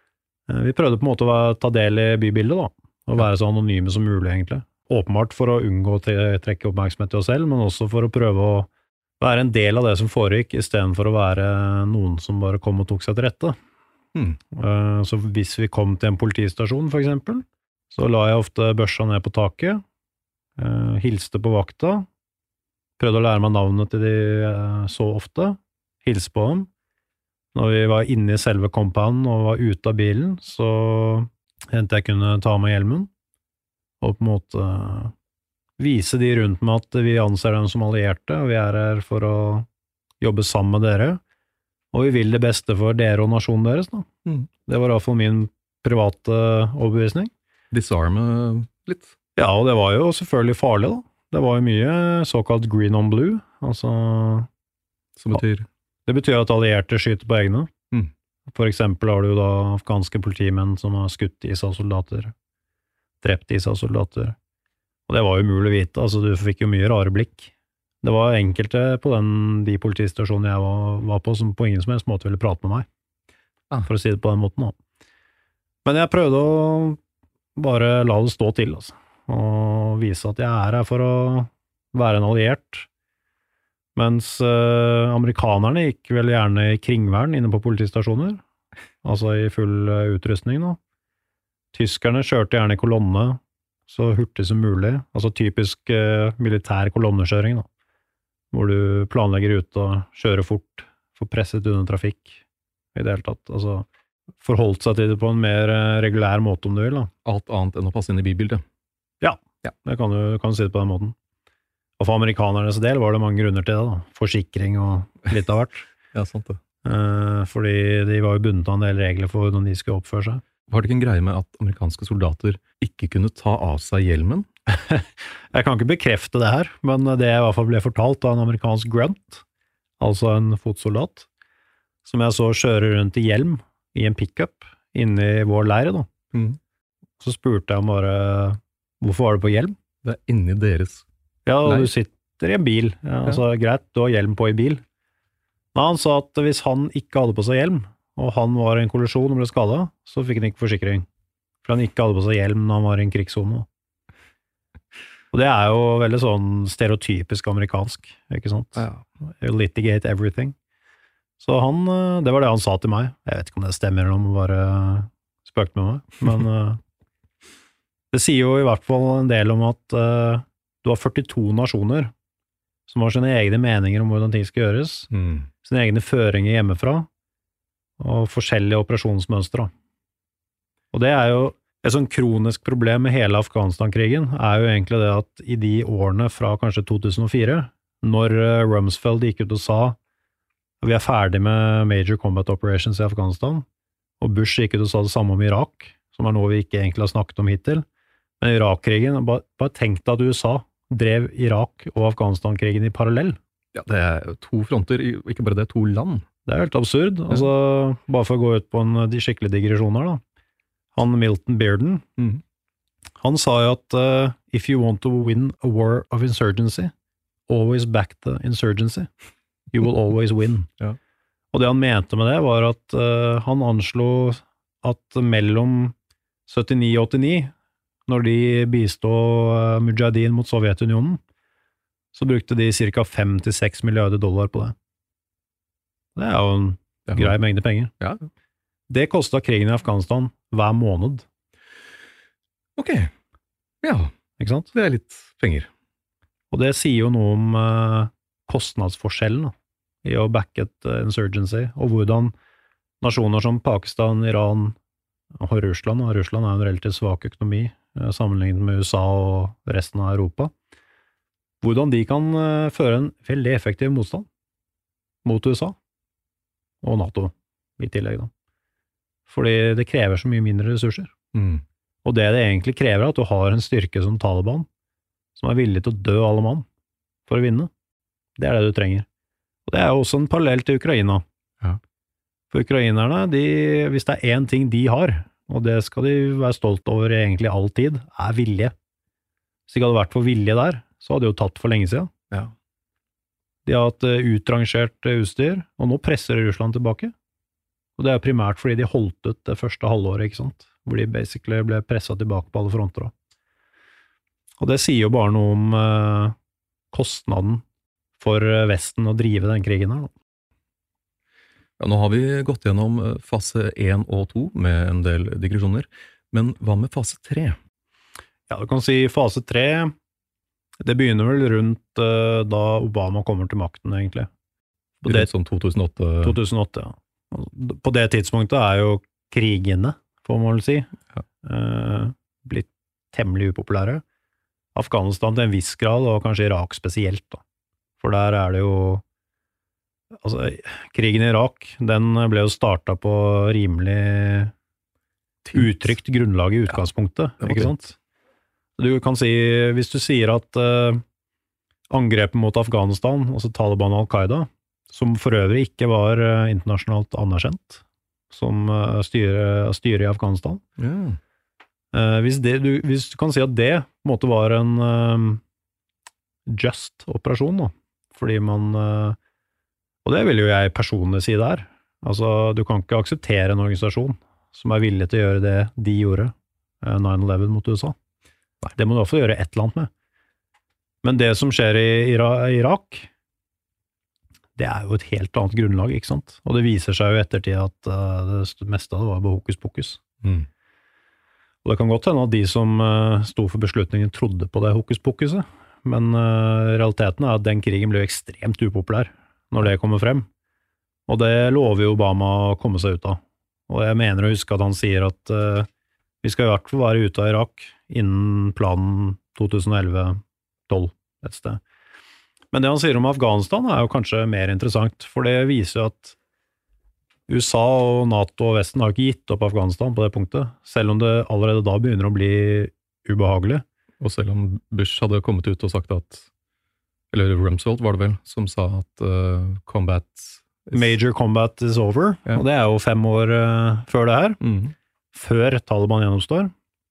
Speaker 4: Vi prøvde på en måte å ta del i bybildet da, og være så anonyme som mulig egentlig. Åpenbart for å unngå å trekke oppmerksomhet til oss selv, men også for å prøve å være en del av det som foregikk, i stedet for å være noen som bare kom og tok seg til rette. Hmm. Så hvis vi kom til en politistasjon for eksempel, så la jeg ofte børsa ned på taket, Uh, hilste på vakta, prøvde å lære meg navnet til de uh, så ofte, hilse på dem. Når vi var inne i selve compounden og var ute av bilen, så hentet jeg kunne ta med hjelmen, og på en måte uh, vise de rundt meg at vi anser dem som allierte, og vi er her for å jobbe sammen med dere, og vi vil det beste for dere og nasjonen deres. Da. Mm. Det var i hvert fall min private overbevisning.
Speaker 3: Disarme litt?
Speaker 4: Ja, og det var jo selvfølgelig farlig da. Det var jo mye såkalt green on blue, altså...
Speaker 3: Som betyr?
Speaker 4: Det betyr at allierte skyter på egne.
Speaker 3: Mm.
Speaker 4: For eksempel har du jo da afghanske politimenn som har skutt I S A-soldater, drept I S A-soldater. Og det var jo umulig å vite, altså du fikk jo mye rare blikk. Det var enkelte på den, de politistasjonene jeg var, var på som på ingen som helst måte ville prate med meg, ah. for å si det på den måten da. Men jeg prøvde å bare la det stå til, altså. Og vise at jeg er her for å være en alliert, mens eh, amerikanerne gikk vel gjerne I kringvern inne på politistasjoner, altså I full uh, utrustning da. Tyskerne kjørte gjerne I kolonne så hurtig som mulig, altså typisk uh, militær kolonnekjøring da, hvor du planlegger ut og kjører fort, får presset under trafikk I det hele tatt, altså forholdt seg til det på en mer uh, regulær måte om du vil da.
Speaker 3: Alt annet enn å passe inn I bybildet.
Speaker 4: Ja, ja, det kan du, kan du si det på den måten. Og for amerikanernes del var det mange grunner til det da. Forsikring og litt av hvert.
Speaker 3: Ja, sant det.
Speaker 4: Eh, fordi de var jo bundet av en del regler for hvordan de skulle oppføre seg.
Speaker 3: Var det ikke en greie med at amerikanske soldater ikke kunne ta av seg hjelmen?
Speaker 4: Jeg kan ikke bekrefte det her, men det I hvert fall ble fortalt av en amerikansk grunt, altså en fotsoldat, som jeg så kjøre rundt I hjelm I en pick-up inne I vår leir da.
Speaker 3: Mm.
Speaker 4: Så spurte jeg om bare... Hvorfor var det på hjelm?
Speaker 3: Det er inni deres.
Speaker 4: Ja, og du sitter I en bil. Ja, altså, ja. Greit, du har hjelm på I bil. Men han sa at hvis han ikke hadde på seg hjelm, og han var I en kollisjon og ble skadet, så fikk han ikke forsikring. For han ikke hadde på seg hjelm når han var I en krigszone. Og det er jo veldig sånn stereotypisk amerikansk, ikke sant?
Speaker 3: Ja.
Speaker 4: Litigate everything. Så han, det var det han sa til meg. Jeg vet ikke om det stemmer eller om han bare spøkte med meg, men... Det sier jo I hvert fall en del om at uh, du har førtito nasjoner som har sine egne meninger om hvordan ting skal gjøres,
Speaker 3: mm.
Speaker 4: sine egne føringer hjemmefra, og forskjellige operasjonsmønstre. Og det er jo et sånn kronisk problem med hele Afghanistan-krigen, er jo egentlig det at I de årene fra kanskje to tusen og fire, når uh, Rumsfeld gikk ut og sa at vi er ferdig med Major Combat Operations I Afghanistan, og Bush gikk ut og sa det samme om Irak, som er noe vi ikke egentlig har snakket om hittil, men Irak-krigen, bare, bare tenk deg at U S A drev Irak og Afghanistan-krigen I parallell.
Speaker 3: Ja, det er to fronter, ikke bare det, to land.
Speaker 4: Det er helt absurd, altså, bare for å gå ut på en de skikkelige digresjoner da. han Milton Bearden,
Speaker 3: Mm.
Speaker 4: han sa jo at uh, if you want to win a war of insurgency, always back the insurgency. You will always win.
Speaker 3: Ja.
Speaker 4: Og det han mente med det var at uh, han anslo at mellom syttini og åttini, når de bistod uh, Mujahideen mot Sovjetunionen, så brukte de cirka fem til seks milliarder dollar på det. Det er jo en
Speaker 3: Ja.
Speaker 4: grei mengde penger.
Speaker 3: Ja.
Speaker 4: Det kostet krigen i Afghanistan hver måned,
Speaker 3: Ok. Ja,
Speaker 4: ikke sant?
Speaker 3: det er litt penger.
Speaker 4: Og det sier jo noe om uh, kostnadsforskjellen da, i å backe et uh, insurgency, og hvordan nasjoner som Pakistan, Iran og Russland, og Russland er en relativt svak økonomi uh, sammenlignet med U S A og resten av Europa, hvordan de kan uh, føre en veldig effektiv motstand mot U S A og NATO i tillegg da. Fordi det krever så mye mindre ressurser.
Speaker 3: Mm.
Speaker 4: Og det det egentlig krever er at du har en styrke som Taliban, som er villig til å dø alle mann for å vinne. Det er det du trenger. Og det er jo også en parallell til Ukraina.
Speaker 3: Ja.
Speaker 4: For ukrainerne, de, hvis det er én ting de har, og det skal de være stolt over egentlig all tid, er vilje. Hvis det ikke hadde vært for vilje der, så hadde det jo tatt for lenge siden.
Speaker 3: Ja.
Speaker 4: De har hatt utrangert utstyr, og nå presser Russland tilbake. Og det er primært fordi de holdt ut det første halvåret, ikke sant? Hvor de basically ble presset tilbake på alle fronter. Og det sier jo bare noe om eh, kostnaden for Vesten å drive den krigen her.
Speaker 3: Ja, nå har vi gått gjennom fase én og to med en del digresjoner, men hva med fase tre?
Speaker 4: Ja, du kan si fase tre, det begynner vel rundt uh, da Obama kommer til makten, egentlig. På det,
Speaker 3: Rundt som to tusen åtte?
Speaker 4: to tusen åtte, ja. På det tidspunktet er jo krigene, får man vel si,
Speaker 3: Ja.
Speaker 4: uh, blitt temmelig upopulære. Afghanistan til en viss grad, og kanskje Irak spesielt, da. For der er det jo altså, krigen i Irak, den ble jo startet på rimelig utrygt grunnlag i utgangspunktet,
Speaker 3: Ja,
Speaker 4: ikke sant? Du kan si, hvis du sier at uh, angrepet mot Afghanistan, altså Taliban og Al-Qaida, som for øvrig ikke var uh, internasjonalt anerkjent, som uh, styre, styre i Afghanistan,
Speaker 3: Ja.
Speaker 4: uh, hvis, det, du, hvis du kan si at det på en måte var en uh, just operasjon, da, fordi man, uh, og det vil jo jeg personlig si der, altså du kan ikke akseptere en organisasjon som er villig til å gjøre det de gjorde, uh, nine eleven mot U S A. Nei, det må du også gjøre et eller annet med. Men det som skjer i Ira- Irak, det er jo et helt annet grunnlag, ikke sant? Og det viser seg jo i ettertid at uh, det meste av det var bare hokus pokus.
Speaker 3: Mm.
Speaker 4: Og det kan godt hende at de som uh, sto for beslutningen trodde på det hokus pokuset, men uh, realiteten er at den krigen ble ekstremt upopulær når det kommer frem. Og det lover jo Obama å komme seg ut av. Og jeg mener å huske at han sier at uh, vi skal i hvert fall være ute av Irak innen planen to tusen elleve tolv et sted. Men det han sier om Afghanistan er jo kanskje mer interessant, for det viser jo at U S A og NATO og Vesten har ikke gitt opp Afghanistan på det punktet, selv om det allerede da begynner å bli ubehagelig.
Speaker 3: Og selv om Bush hadde kommet ut og sagt at, eller Rumsfeld var det vel, som sa at uh, combat is...
Speaker 4: Major combat is over,
Speaker 3: Ja.
Speaker 4: og det er jo fem år uh, før det her,
Speaker 3: Mm.
Speaker 4: før Taliban gjennomstår.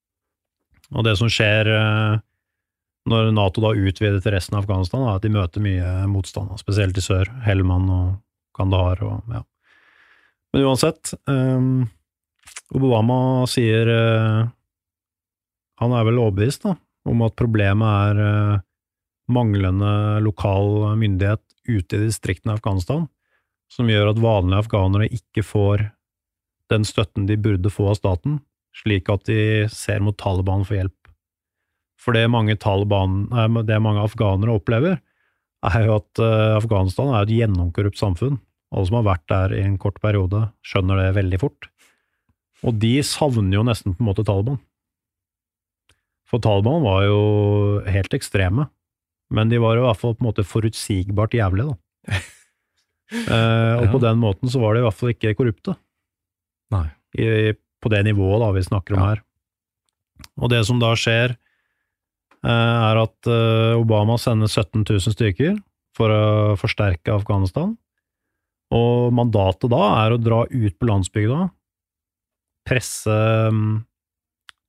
Speaker 4: Og det som skjer uh, når NATO da utvider til resten av Afghanistan, er at de møter mye motstand, spesielt i sør, Helmand og Kandahar og ja. Men uansett, um, Obama sier uh, han er vel overbevist da, om at problemet er uh, manglende lokal myndighet ute i distriktene i Afghanistan, som gjør at vanlige afghanere ikke får den støtten de burde få av staten, slik at de ser mot Taliban for hjelp. For det mange, Taliban, det mange afghanere opplever, er jo at uh, Afghanistan er et gjennomkorrupt samfunn. Alle som har vært der i en kort periode skjønner det veldig fort. Og de savner jo nesten på en måte Taliban. For Taliban var jo helt ekstreme, men de var jo i hvert fall på en måte forutsigbart jævlige da. uh, og
Speaker 3: Ja.
Speaker 4: på den måten så var de i hvert fall ikke korrupte.
Speaker 3: Nei.
Speaker 4: I, på det nivået da vi snakker om
Speaker 3: Ja.
Speaker 4: her. Og det som da skjer, eh, er at eh, Obama sender sytten tusen styrker for å forsterke Afghanistan, og mandatet da er å dra ut på landsbygda, presse um,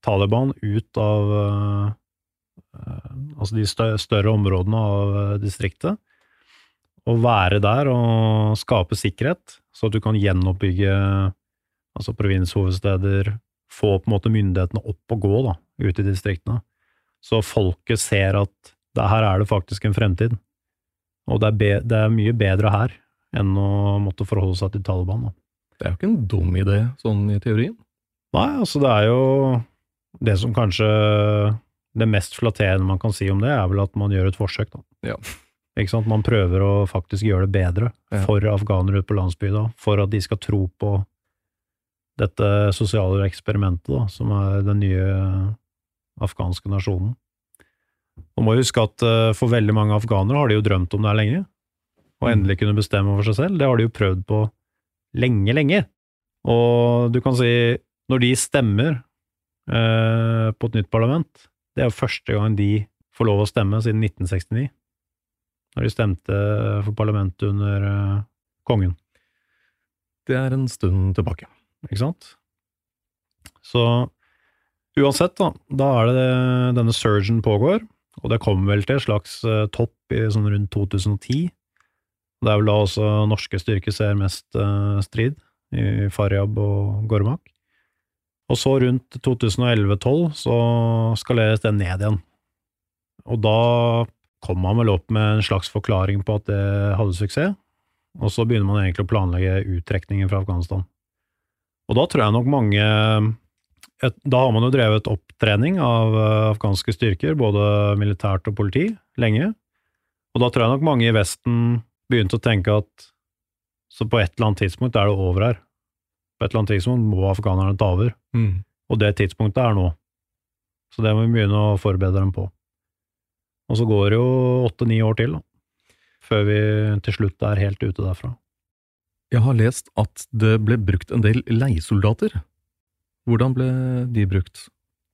Speaker 4: Taliban ut av uh, altså de større, større områdene av uh, distriktet, og være der og skape sikkerhet, så at du kan gjenoppbygge altså provinshovedsteder, få på en måte myndighetene opp og gå da, ut i distriktene. Så folket ser at det her er det faktisk en fremtid. Og det er, be, det er mye bedre her enn å måtte forholde seg til Taliban. Da.
Speaker 3: Det er jo ikke en dum idé, sånn i teorien.
Speaker 4: Nei, altså det er jo det som kanskje det mest flatterende man kan si om det, er vel at man gjør et forsøk. Da.
Speaker 3: Ja.
Speaker 4: Ikke sant? Man prøver å faktisk gjøre det bedre ja. For afghanere ute på landsbygda, for at de skal tro på dette sosiale eksperimentet, da, som er den nye afghanske nasjonen. Og må huske at for veldig mange afghanere har de jo drømt om det her lenge, og endelig kunne bestemme over seg selv. Det har de jo prøvd på lenge, lenge. Og du kan si, når de stemmer eh, på et nytt parlament, det er jo første gang de får lov å stemme siden nitten sekstini, når de stemte for parlamentet under eh, kongen.
Speaker 3: Det er en stund tilbake.
Speaker 4: Ikke sant? Så uansett da, da er det denne surgen pågår, og det kommer vel til et slags uh, topp i sånn rundt to tusen og ti. Det er vel da også norske styrker ser mest uh, strid i Faryab og Ghowrmach. Og så rundt to tusen og elleve tolv så skaleres det ned igjen. Og da kommer man vel opp med en slags forklaring på at det hadde suksess, og så begynner man egentlig å planlegge uttrekningen fra Afghanistan. Og da tror jeg nok mange, et, da har man jo drevet opptrening av afghanske styrker, både militært og politi, lenge. Og da tror jeg nok mange i Vesten begynte å tenke at så på et eller annet tidspunkt er det over her. På et eller annet tidspunkt må afghanerne ta over. Mm. Og det tidspunktet er nå. Så det må vi begynne å forberede dem på. Og så går det jo åtte-ni år til, da, før vi til slutt er helt ute derfra.
Speaker 3: Jeg har lest at det ble brukt en del leiesoldater. Hvordan ble de brukt?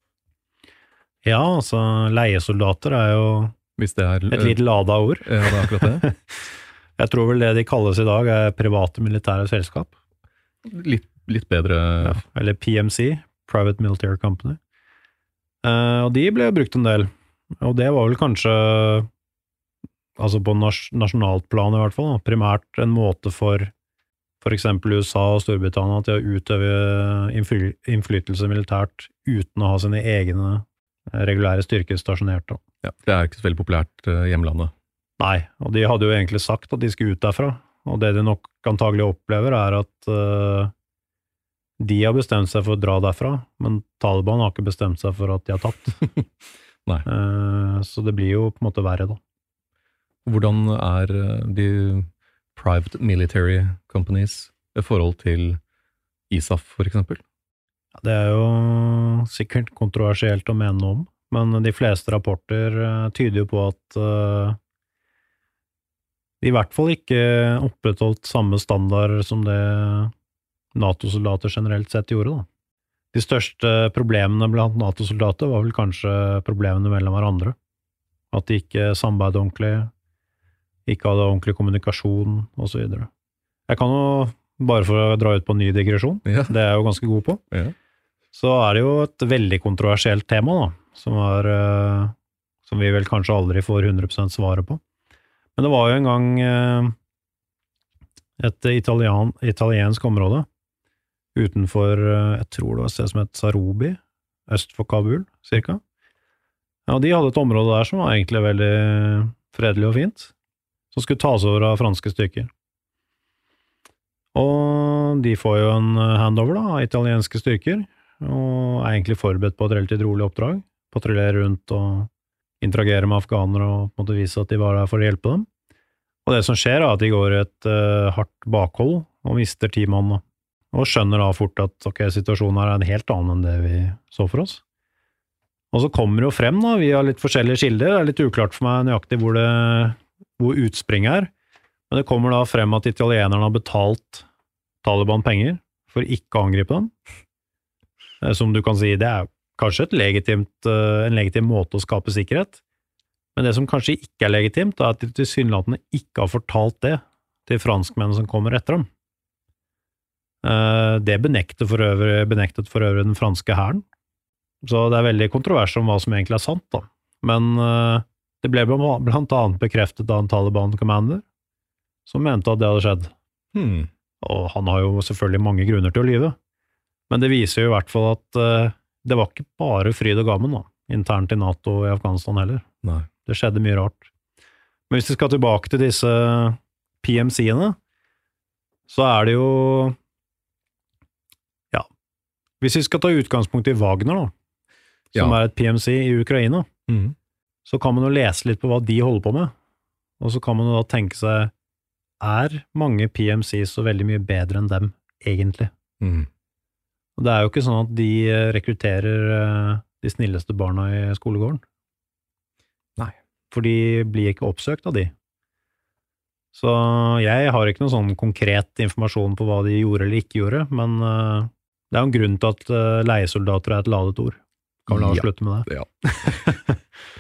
Speaker 4: Ja, altså, leiesoldater er jo
Speaker 3: Hvis det er,
Speaker 4: et litt lada ord.
Speaker 3: Ja, det er akkurat det.
Speaker 4: Jeg tror vel det de kalles i dag er private militære selskap.
Speaker 3: Litt, litt bedre...
Speaker 4: Ja, eller P M C, Private Military Company. Uh, og de ble brukt en del. Og det var vel kanskje, altså på nas- nasjonalt plan i hvert fall, da, primært en måte for for eksempel U S A og Storbritannia til å utøve innfly- innflytelse militært uten å ha sine egne regulære styrker stasjonert. Da.
Speaker 3: Ja, det er ikke så veldig populært uh, hjemlandet.
Speaker 4: Nei, og de hadde jo egentlig sagt at de skulle ut derfra, og det de nok antagelig opplever er at uh, de har bestemt seg for å dra derfra, men Taliban har ikke bestemt seg for at de har tatt.
Speaker 3: Nei.
Speaker 4: Uh, så det blir jo på en måte verre da.
Speaker 3: Hvordan er de private military companies i forhold til I S A F, for eksempel?
Speaker 4: Ja, det er jo sikkert kontroversielt å mene om, men de fleste rapporter uh, tyder jo på at uh, de i hvert fall ikke opprettholdt samme standard som det NATO-soldater generelt sett gjorde. Da. De største problemene blant NATO-soldater var vel kanskje problemene mellom hverandre. At de ikke samarbeidet ordentlig, ikke hadde ordentlig kommunikasjon, og så videre. Jeg kan jo, bare for å dra ut på en ny digresjon, ja. Det er jeg jo ganske god på, ja. Så er det jo et veldig kontroversielt tema da, som, er, som vi vel kanskje aldri får hundre prosent svaret på. Men det var jo en gang et italien, italiensk område utenfor, jeg tror det var et sted som het Sarobi, øst for Kabul, cirka. Ja, de hadde et område der som var egentlig veldig fredelig og fint, som skulle tas over av franske styrker. Og de får jo en handover da, av italienske styrker, og er egentlig forberedt på et relativt rolig oppdrag, patruljere rundt og interagere med afghanere og på en måte vise at de var der for å hjelpe dem. Og det som skjer er at de går et uh, hardt bakhold og mister ti mann, og skjønner da fort at ok, situasjonen her er en helt annen enn det vi så for oss. Og så kommer det jo frem da, via litt forskjellige kilder, det er litt uklart for meg nøyaktig hvor det hvor utspring er, men det kommer da frem at italienerne har betalt Taliban penger for ikke å angripe dem. Som du kan si, det er kanskje et legitimt, en legitim måte å skape sikkerhet, men det som kanskje ikke er legitimt, er at de tilsynelatende ikke har fortalt det til franskmenn som kommer etter dem. Det benektet for øvrig, benektet for øvrig den franske hæren, Så det er veldig kontrovers om hva som egentlig er sant, da. Men uh, det ble blant annet bekreftet av en Taliban-commander, som mente at det hadde skjedd.
Speaker 3: Hmm.
Speaker 4: Og han har jo selvfølgelig mange grunner til å lyve. Men det viser jo i hvert fall at uh, det var ikke bare fryd og gammen, da, internt i NATO i Afghanistan heller.
Speaker 3: Nei.
Speaker 4: Det skjedde mye rart. Men hvis vi skal tilbake til disse P M C-ene, så er det jo ja, hvis vi skal ta utgangspunkt i Wagner, da, som ja. er et P M C i Ukraina, mm. så kan man jo lese litt på hva de holder på med, og så kan man jo da tenke seg, er mange P M C så veldig mye bedre enn dem, egentlig? Mm. Og det er jo ikke sånn at de rekrutterer de snilleste barna i skolegården.
Speaker 3: Nei.
Speaker 4: For de blir ikke oppsøkt av de. Så jeg har ikke noe sånn konkret informasjon på hva de gjorde eller ikke gjorde, men uh, det er jo en grunn til at uh, leiesoldater er et ladet ord. Kan vi la oss
Speaker 3: ja.
Speaker 4: slutte med det?
Speaker 3: Ja.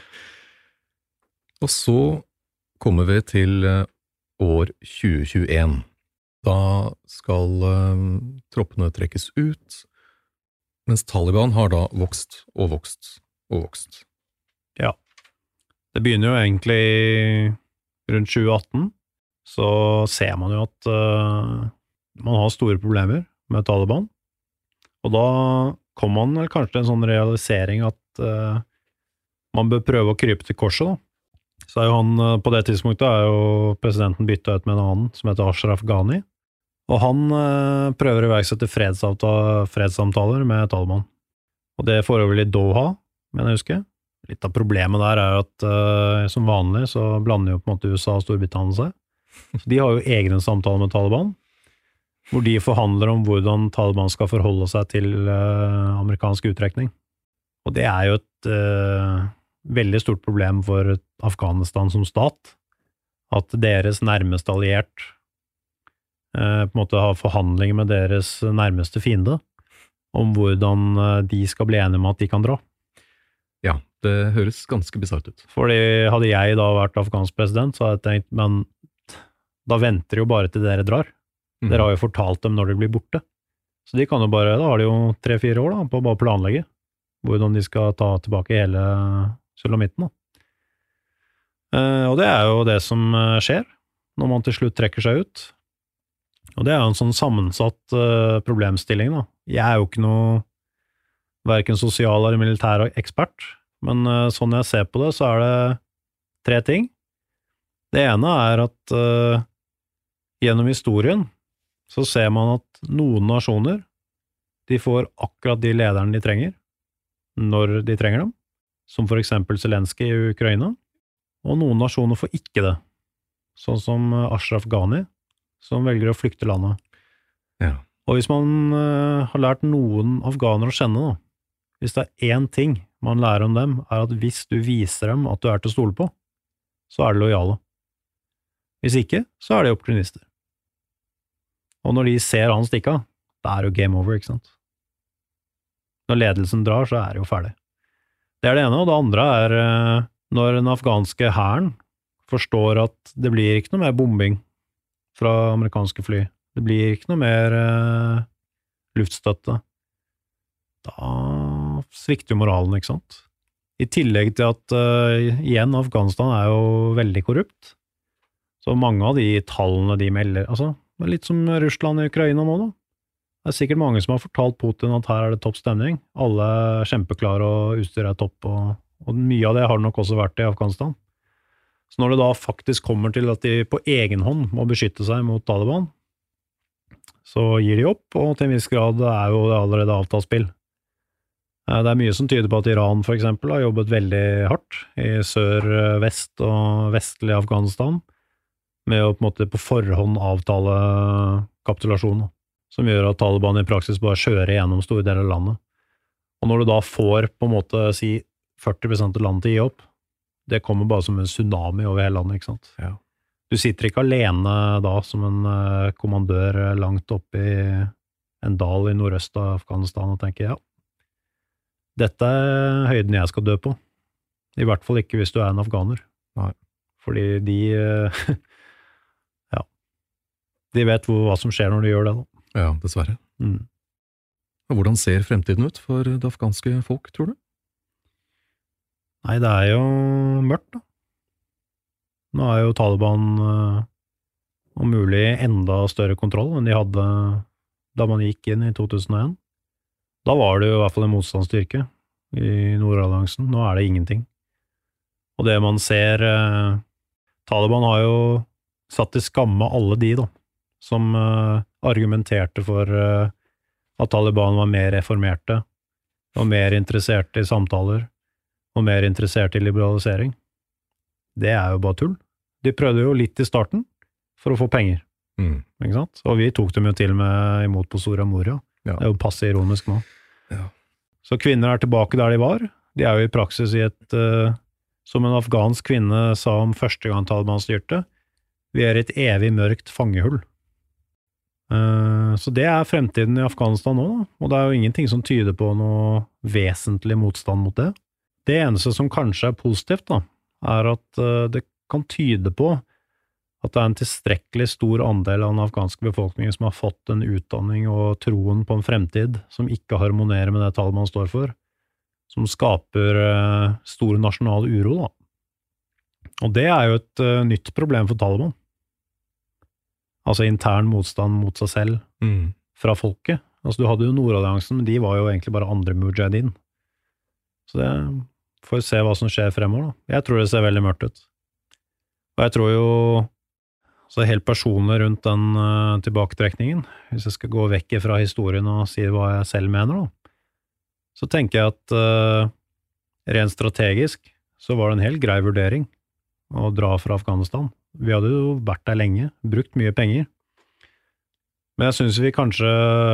Speaker 3: Og så kommer vi til uh, år tjue tjueen. Da skal uh, troppene trekkes ut, mens Taliban har da vokst og vokst og vokst.
Speaker 4: Ja. Det begynner jo egentlig rundt tjue atten, så ser man jo at uh, man har store problemer med Taliban, og da kommer man vel kanskje til en sånn realisering at uh, man bør prøve å krype til korset, da. Så er jo han, uh, på det tidspunktet er jo presidenten byttet ut med en annen, som heter Ashraf Ghani, og han uh, prøver å iverksette fredssamtaler med Taliban. Og det foregår i Doha, mener jeg husker. Litt av problemet der er at uh, som vanlig så blander jo på en måte U S A og Storbritannia seg. Så de har jo egne samtaler med Taliban, hvor de forhandler om hvordan Taliban skal forholde seg til uh, amerikansk uttrekning. Og det er jo et uh, veldig stort problem for Afghanistan som stat, at deres nærmeste alliert uh, på en måte har forhandlinger med deres nærmeste fiende om hvordan uh, de skal bli enige med at de kan dra.
Speaker 3: Ja, det høres ganske bizarrt ut.
Speaker 4: Fordi hadde jeg da vært afghansk president, så hadde jeg tenkt, men da venter de jo bare til dere drar. Mm. Dere har jo fortalt dem når de blir borte. Så de kan jo bare, da har de jo tre-fire år da, på å bare planlegge hvordan de skal ta tilbake hele sulamitten da. Eh, og det er jo det som skjer når man til slutt trekker seg ut. Og det er jo en sånn sammensatt uh, problemstilling da. Jeg er jo ikke noe hverken sosial eller militær ekspert, men uh, sånn jeg ser på det, så er det tre ting. Det ene er at uh, gjennom historien så ser man at noen nasjoner, de får akkurat de lederne de trenger, når de trenger dem, som for eksempel Zelensky i Ukraina, og noen nasjoner får ikke det, sånn som Ashraf Ghani, som velger å flykte landet.
Speaker 3: Ja.
Speaker 4: Og hvis man uh, har lært noen afghanere å kjenne da, hvis det er én ting man lærer om dem, er at hvis du viser dem at du er til å stole på, så er de lojale. Hvis ikke, så er de opportunister. Og når de ser han stikke, da er det jo game over, ikke sant? Når ledelsen drar, så er det jo ferdig. Det er det ene, og det andre er uh, når den afghanske hæren forstår at det blir ikke noe mer bombing fra amerikanske fly. Det blir ikke noe mer uh, luftstøtte. Da svikter jo moralen, ikke sant? I tillegg til at, uh, igjen, Afghanistan er jo veldig korrupt. Så mange av de tallene de melder, altså, det er litt som Russland i Ukraina nå da. Det er sikkert mange som har fortalt Putin at her er det topp stemning. Alle er kjempeklare og utstyret er topp, og, og mye av det har det nok også vært i Afghanistan. Så når det da faktisk kommer til at de på egen hånd må beskytte seg mot Taliban, så gir de opp, og til en viss grad er jo det allerede avtalt spill. Det er mye som tyder på at Iran for eksempel har jobbet veldig hardt i sør, vest og vestlig Afghanistan, med å på en måte på forhånd avtale kapitulasjon, som gjør at Taliban i praksis bare kjører gjennom store deler av landet. Og når du da får på en måte si førti prosent av landet til å gi opp, det kommer bare som en tsunami over hele landet, ikke sant?
Speaker 3: Ja.
Speaker 4: Du sitter ikke alene da som en uh, kommandør langt oppe i en dal i nordøst av Afghanistan og tenker, ja, dette er høyden jeg skal dø på. I hvert fall ikke hvis du er en afghaner.
Speaker 3: Nei.
Speaker 4: Fordi de, uh, ja, de vet hvor, hva som skjer når de gjør det da.
Speaker 3: Ja, dessverre.
Speaker 4: Mm.
Speaker 3: Hvordan ser fremtiden ut for det afghanske folk, tror du?
Speaker 4: Nei, det er jo mørkt, da. Nå er jo Taliban uh, om mulig enda større kontroll enn de hadde da man gikk inn i to tusen og en. Da var det jo i hvert fall en motstandsstyrke i Nordalliansen. Nå er det ingenting. Og det man ser uh, Taliban har jo satt i skamme alle de da, som uh, argumenterte for uh, at Taliban var mer reformerte, og mer interessert i samtaler, og mer interessert i liberalisering. Det er jo bare tull. De prøvde jo litt i starten for å få penger,
Speaker 3: mm.
Speaker 4: ikke sant? Og vi tok dem jo til med imot på Soria Moria.
Speaker 3: Ja.
Speaker 4: Det er jo passe ironisk nå.
Speaker 3: Ja.
Speaker 4: Så kvinner er tilbake der de var. De er jo i praksis i et, uh, som en afghansk kvinne sa om første gang Taliban styrte, vi er i et evig mørkt fangehull. Uh, så det er fremtiden i Afghanistan nå, da. Og det er jo ingenting som tyder på noe vesentlig motstand mot det. Det eneste som kanskje er positivt, da, er at uh, det kan tyde på at det er en tilstrekkelig stor andel av den afghanske befolkningen som har fått en utdanning og troen på en fremtid som ikke harmonerer med det Taliban står for, som skaper uh, stor nasjonal uro, da. Og det er jo et uh, nytt problem for Taliban. Altså intern motstand mot seg selv
Speaker 3: Mm.
Speaker 4: fra folket. Altså du hadde jo Nordalliansen, men de var jo egentlig bare andre mujahedin. Så det får vi se hva som skjer fremover, da. Jeg tror det ser veldig mørkt ut. Og jeg tror jo, så helt personlig rundt den uh, tilbaketrekningen, hvis jeg skal gå vekk fra historien og si hva jeg selv mener, da, så tenker jeg at uh, rent strategisk så var det en helt grei vurdering å dra fra Afghanistan. Vi hadde jo vært der lenge, brukt mye penger. Men jeg synes vi kanskje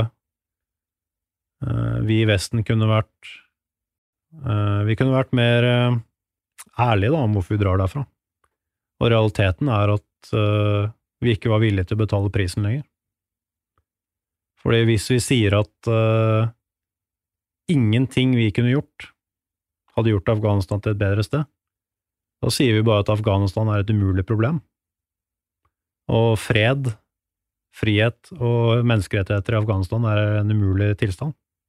Speaker 4: uh, vi i Vesten kunne vært uh, vi kunne vært mer uh, ærlige da, om hvorfor vi drar derfra. Og realiteten er at uh, vi ikke var villige til å betale prisen lenger. Fordi hvis vi sier at uh, ingenting vi kunne gjort hadde gjort Afghanistan til et bedre sted, da sier vi bare at Afghanistan er et umulig problem. Og fred, frihet og menneskerettigheter i Afghanistan er en umulig tilstand.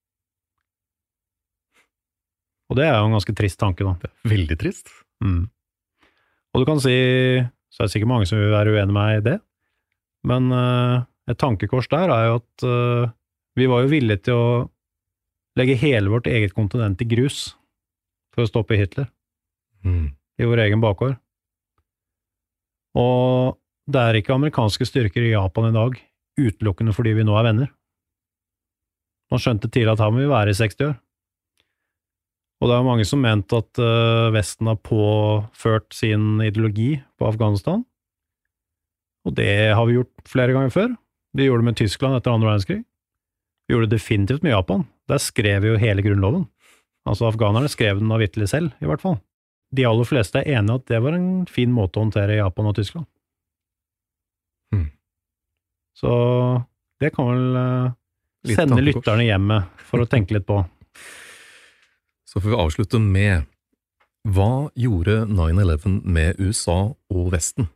Speaker 4: Og det er jo en ganske trist tanke, da.
Speaker 3: Veldig trist.
Speaker 4: Mm. Og du kan si, så er det sikkert mange som vil være uenige med meg i det, men uh, et tankekors der er jo at uh, vi var jo villige til å legge hele vårt eget kontinent i grus for å stoppe Hitler.
Speaker 3: Mm.
Speaker 4: I vår egen bakgård. Og det er ikke amerikanske styrker i Japan i dag, utelukkende fordi vi nå er venner. Man skjønte tidlig at her må vi være i seksti år. Og det er mange som mente at uh, Vesten har påført sin ideologi på Afghanistan. Og det har vi gjort flere ganger før. Vi gjorde det med Tyskland etter andre verdenskrig. Vi gjorde det definitivt med Japan. Der skrev vi jo hele grunnloven. Altså afghanerne skrev den da vitterlig selv, i hvert fall. De aller fleste er enige at det var en fin måte å håndtere Japan og Tyskland.
Speaker 3: Mm.
Speaker 4: Så det kan vel uh, sende
Speaker 3: tankekors.
Speaker 4: lytterne hjemme for å tenke litt på.
Speaker 3: Så får vi avslutte med hva gjorde nine eleven med U S A og Vesten?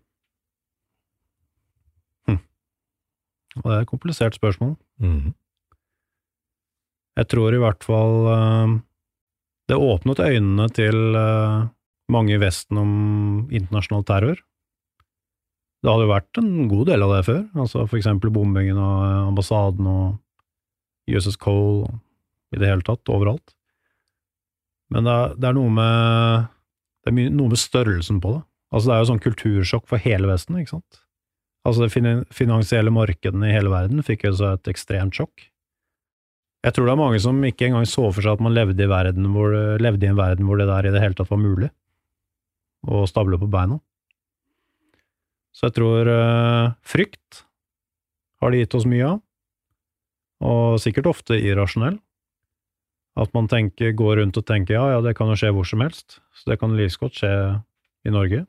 Speaker 4: Hm. Og det er et komplisert spørsmål.
Speaker 3: Mm.
Speaker 4: Jeg tror i hvert fall uh, det åpnet øynene til uh, mange i Vesten om internasjonal terror. Det hadde jo vært en god del av det før, altså for eksempel bombingen av ambassaden og U S S Cole og i det hele tatt, overalt. Men det er, det er noe med det er mye, noe med størrelsen på det. Altså det er jo sånn kultursjokk for hele Vesten, ikke sant? Altså de finansielle markedene i hele verden fikk jo så et ekstremt sjokk. Jeg tror det er mange som ikke engang så for seg at man levde i, verden hvor, levde i en verden hvor det der i det hele tatt var mulig å stable på beina. Så jeg tror uh, frykt har det gitt oss mye av, og sikkert ofte irrasjonell. At man tenker, går rundt og tenker, ja, ja, det kan jo skje hvor som helst, så det kan livsgodt skje i Norge.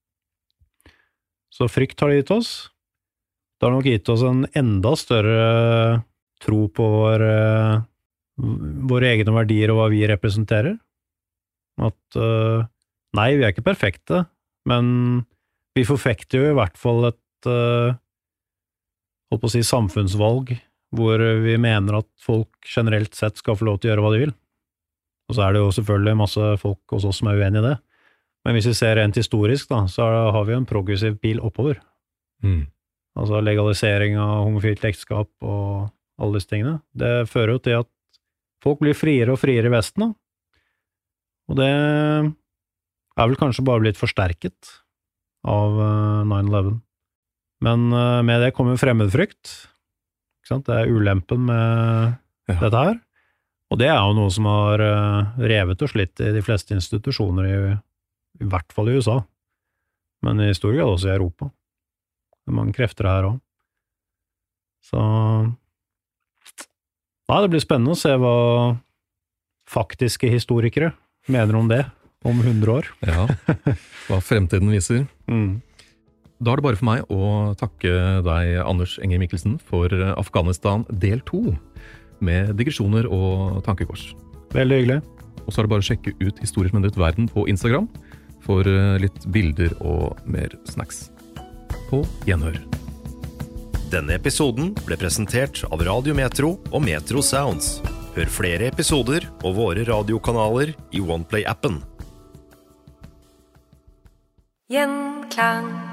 Speaker 4: Så frykt har det gitt oss. Det har nok gitt oss en enda større tro på vår, våre egne verdier og hva vi representerer. At uh, nei, vi er ikke perfekte, men vi forfekter jo i hvert fall et uh, holdt på å si samfunnsvalg hvor vi mener at folk generelt sett skal få lov til å gjøre hva de vil. Og så er det jo selvfølgelig masse folk hos oss som er uenige i det. Men hvis vi ser rent historisk da, så har vi en progressiv pil oppover.
Speaker 3: Mm. Altså
Speaker 4: legalisering av homofilt ekteskap og alle disse tingene. Det fører jo til at folk blir friere og friere i Vesten da. Og det er vel kanskje bare blitt forsterket av nine eleven. Men med det kommer fremmedfrykt. Ikke sant? Det er ulempen med ja. Dette her. Og det er jo noe som har revet og slitt i de fleste institusjoner, i, i hvert fall i U S A. Men i stor grad også i Europa. Det er mange krefter her også. Så nei, det blir spennende å se hva faktiske historikere mener om det om hundre år.
Speaker 3: Ja, hva fremtiden viser.
Speaker 4: Mm.
Speaker 3: Da er det bare for meg å takke deg, Anders Enger Mikkelsen, for Afghanistan del to, med digresjoner og tankekors.
Speaker 4: Veldig hyggelig.
Speaker 3: Og så er det bare å sjekke ut Historisk Minutt Verden på Instagram for litt bilder og mer snacks. På gjenhør.
Speaker 1: Denne episoden ble presentert av Radio Metro og Metro Sounds. Hør flere episoder og våre radiokanaler i OnePlay-appen.
Speaker 5: Gjenklang.